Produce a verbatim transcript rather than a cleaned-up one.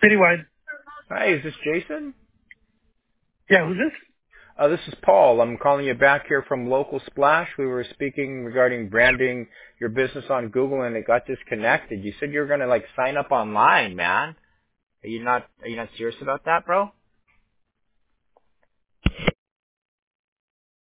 Citywide. Hi, is this Jason? Yeah, who's this? Uh, this is Paul. I'm calling you back here from Local Splash. We were speaking regarding branding your business on Google, and it got disconnected. You said you were going to like sign up online, man. Are you not? Are you not serious about that, bro?